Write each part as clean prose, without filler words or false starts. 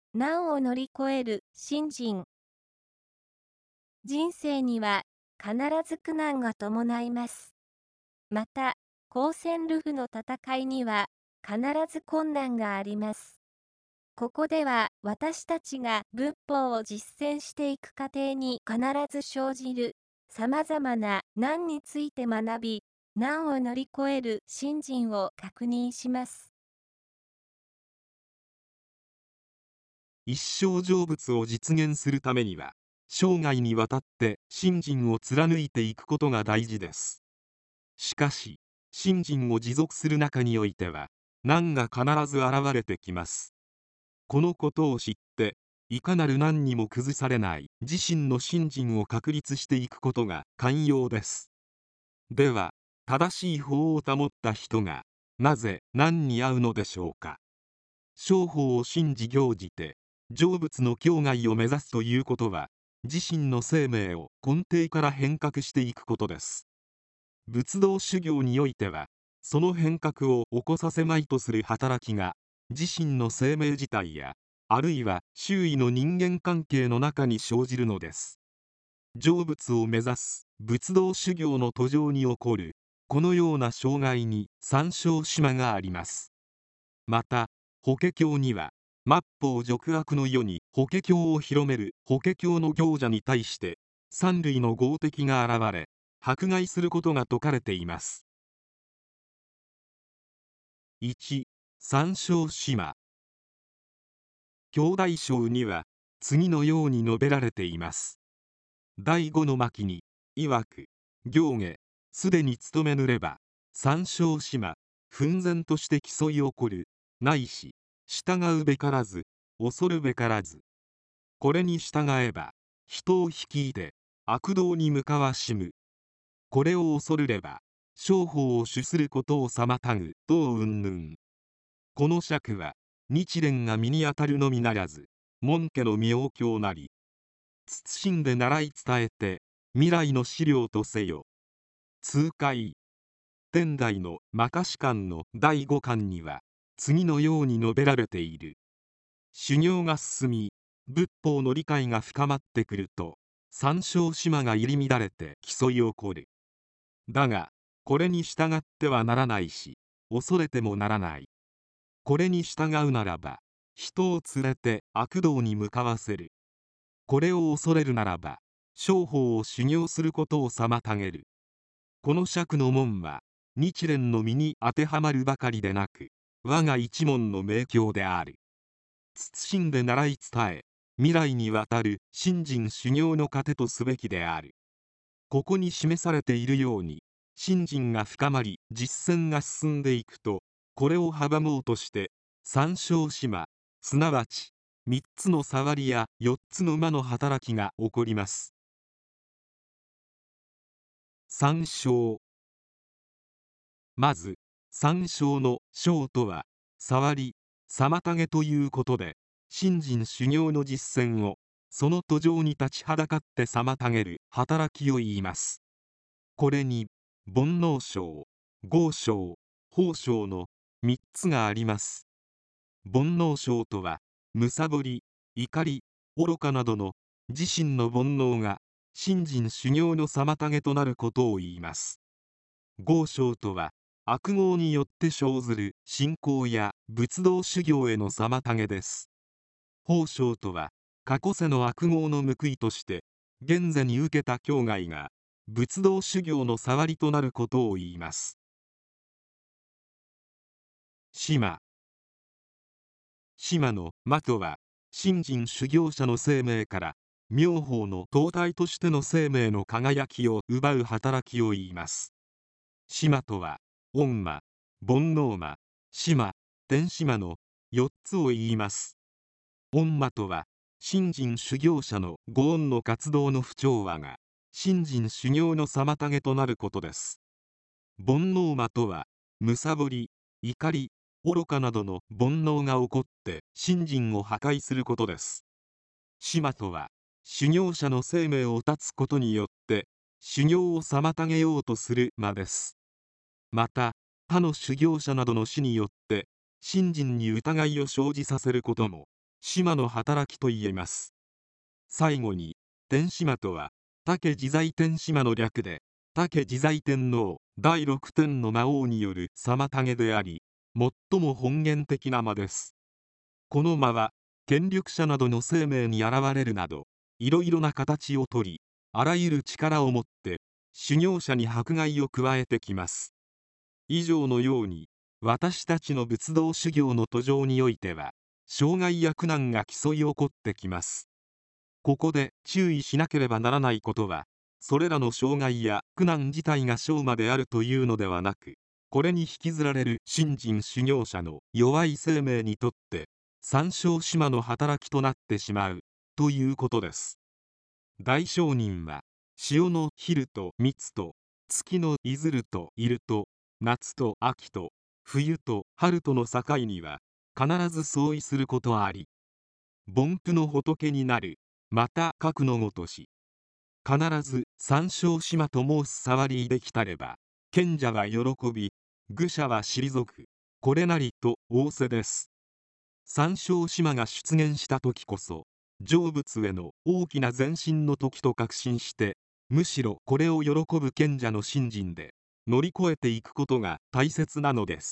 難を乗り越える信心。人生には必ず苦難が伴います。また、高専ルフの戦いには必ず困難があります。ここでは私たちが仏法を実践していく過程に必ず生じる様々な難について学び、難を乗り越える信心を確認します。 一生成仏を実現するためには、生涯にわたって信心を貫いていくことが大事です。しかし、信心を持続する中においては、難が必ず現れてきます。このことを知って、いかなる難にも崩されない自身の信心を確立していくことが肝要です。では、正しい法を保った人が、なぜ難に遭うのでしょうか。商法を信じ行じて、成仏の境外を目指すということは、自身の生命を根底から変革していくことです。仏道修行においては、その変革を起こさせまいとする働きが、自身の生命自体や、あるいは周囲の人間関係の中に生じるのです。成仏を目指す仏道修行の途上に起こる、このような障害に三小島があります。また、法華経には、末法俗悪の世に法華経を広める法華経の行者に対して、三類の豪敵が現れ、迫害することが説かれています。1、三小島。兄弟章には、次のように述べられています。第五の巻に、曰く、行下、すでに務めぬれば、三小島、奮然として競い起こる、ないし、従うべからず、恐るべからず。これに従えば、人を率いて、悪道に向かわしむ。これを恐るれば、商法を主することを妨ぐ、等云々。この尺は、日蓮が身に当たるのみならず、門家の妙教なり、謹んで習い伝えて、未来の資料とせよ。通解。天台の摩訶止観の第5巻には、次のように述べられている。修行が進み、仏法の理解が深まってくると、三小島が入り乱れて競い起こる。だが、これに従ってはならないし、恐れてもならない。これに従うならば、人を連れて悪道に向かわせる。これを恐れるならば、商法を修行することを妨げる。この釈の門は、日蓮の身に当てはまるばかりでなく、我が一門の名教である。謹んで習い伝え、未来にわたる信心修行の糧とすべきである。ここに示されているように、信心が深まり、実践が進んでいくと、これを阻もうとして、三小島、すなわち、三つの触りや四つの魔の働きが起こります。三小。まず、三小の小とは、触り、妨げということで、信心修行の実践を、その途上に立ちはだかって妨げる働きを言います。これに、煩悩性、業性、法性の三つがあります。煩悩性とは、貪り、怒り、愚かなどの自身の煩悩が信心修行の妨げとなることを言います。業性とは、悪業によって生ずる信仰や仏道修行への妨げです。法性とは、過去世の悪業の報いとして現世に受けた境外が仏道修行の障りとなることを言います。島。島の魔とは、信心修行者の生命から妙法の灯台としての生命の輝きを奪う働きを言います。島とは、御魔、煩悩魔、島、天島の4つを言います。御魔とは、信心修行者のご恩の活動の不調和が信心修行の妨げとなることです。煩悩魔とは、貪り、怒り、愚かなどの煩悩が起こって信心を破壊することです。島とは、修行者の生命を断つことによって修行を妨げようとする魔です。また、他の修行者などの死によって信心に疑いを生じさせることも島の働きと言えます。最後に、天島とは、武自在天島の略で、武自在天皇第六天の魔王による妨げであり、最も本源的な間です。この間は、権力者などの生命に現れるなど、いろいろな形をとり、あらゆる力をもって、修行者に迫害を加えてきます。以上のように、私たちの仏道修行の途上においては、障害や苦難が競い起こってきます。ここで注意しなければならないことは、それらの障害や苦難自体が生魔であるというのではなく、これに引きずられる信心修行者の弱い生命にとって、三小島の働きとなってしまうということです。大聖人は、潮の昼と蜜と、月のいずるといると、夏と秋と、冬と春との境には、必ず相違することあり、凡夫の仏になる、また核のごとし。必ず三小島と申す触りできたれば、賢者は喜び、愚者は退く、これなりと仰せです。三小島が出現した時こそ、成仏への大きな前進の時と確信して、むしろこれを喜ぶ賢者の信心で乗り越えていくことが大切なのです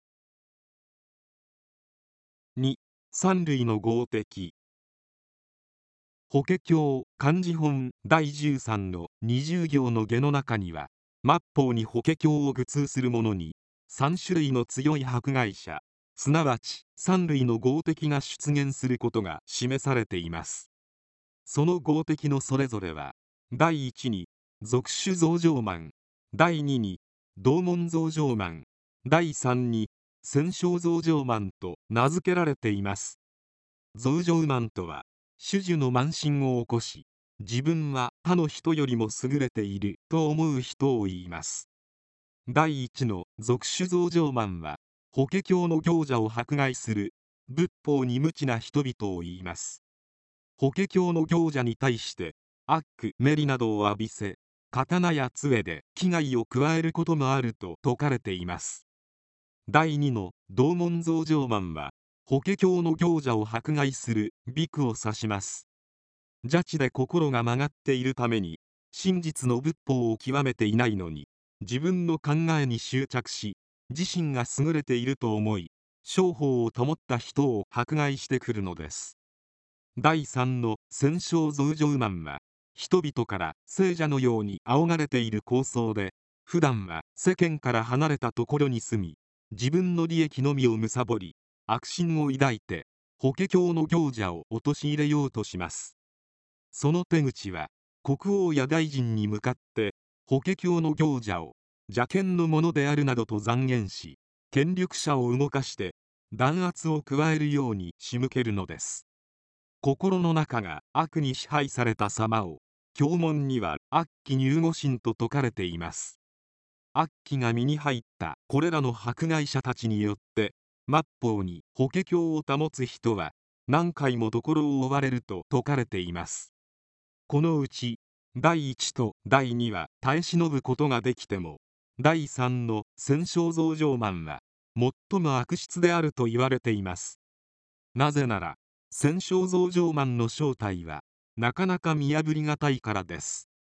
。2、三類の合適。法華経漢字本第13の20行の下の中には、末法に法華経を愚通する者に3種類の強い迫害者、すなわち三類の合適が出現することが示されています。その合適のそれぞれは、第一に俗種増上慢、第二に同門増上慢、第三に戦勝増上慢と名付けられています。増上慢とは、種々の慢心を起こし、自分は他の人よりも優れていると思う人を言います。第一の俗種増上慢は、法華経の行者を迫害する仏法に無知な人々を言います。法華経の行者に対して悪メリなどを浴びせ、刀や杖で危害を加えることもあると説かれています。第二の同門増上慢は、法華経の行者を迫害するビクを指します。邪智で心が曲がっているために、真実の仏法を極めていないのに、自分の考えに執着し、自身が優れていると思い、商法を保った人を迫害してくるのです。第三の戦勝増上慢は、人々から聖者のように仰がれている高僧で、普段は世間から離れたところに住み、自分の利益のみを貪り、悪心を抱いて法華経の行者を陥れようとします。その手口は、国王や大臣に向かって法華経の行者を邪見のものであるなどと讒言し、権力者を動かして弾圧を加えるように仕向けるのです。心の中が悪に支配された様を、経文には悪鬼入護心と説かれています。悪鬼が身に入ったこれらの迫害者たちによって、末法に法華経を保つ人は何回も所を追われると説かれています。このうち第一と第二は耐え忍ぶことができても、第三の戦勝増上慢は最も悪質であると言われています。なぜなら、戦勝増上慢の正体はなかなか見破りがたいからです。